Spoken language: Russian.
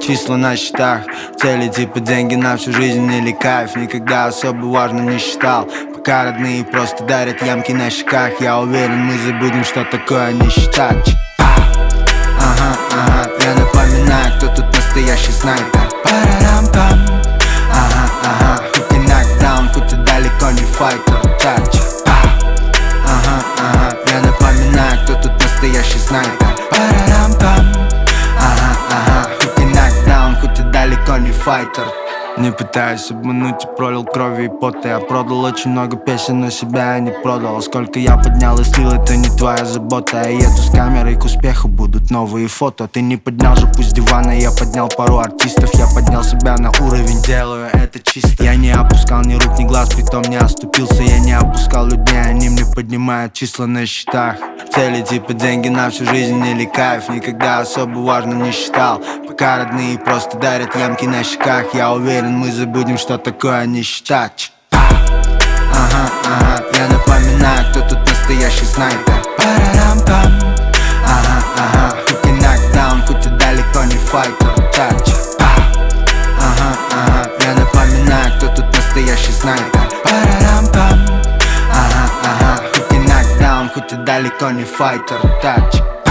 числа на счетах, цели типа деньги на всю жизнь или кайф. Никогда особо важно не считал, пока родные просто дарят ямки на щеках. Я уверен, мы забудем, что такое нищета. Ага, ага, я напоминаю, кто тут настоящий снайпер. Парарам-пам. Ага, ага, хоть и нокдаун, хоть и далеко не файтер. Тач. Ага, ага, я напоминаю, кто тут настоящий снайпер. Парарам-пам. Ага, ага, хоть и нокдаун, хоть и далеко не файтер. Не пытаюсь обмануть, и пролил крови и пота. Я продал очень много песен, но себя я не продал. Сколько я поднял и слил, это не твоя забота. Я еду с камерой к успеху, будут новые фото. Ты не поднял же пусть дивана, я поднял пару артистов. Я поднял себя на уровень, делаю это чисто. Я не опускал ни рук, ни глаз, притом не оступился. Я не опускал людей, они мне поднимают числа на счетах. Цели типа деньги на всю жизнь или кайф. Никогда особо важно не считал, пока родные просто дарят ямки на щеках. Я уверен, мы забудем, что такое нищета. Ага, ага, я напоминаю, кто тут настоящий снайпер. Парарам-пам. Ага, ага, хоть и нокдаун, хоть и далеко не файтер. Тач. Ага, ага, я напоминаю, кто тут настоящий снайпер. Парарам-пам. Ага, ага, хоть и нокдаун, хоть и далеко не файтер. Тач.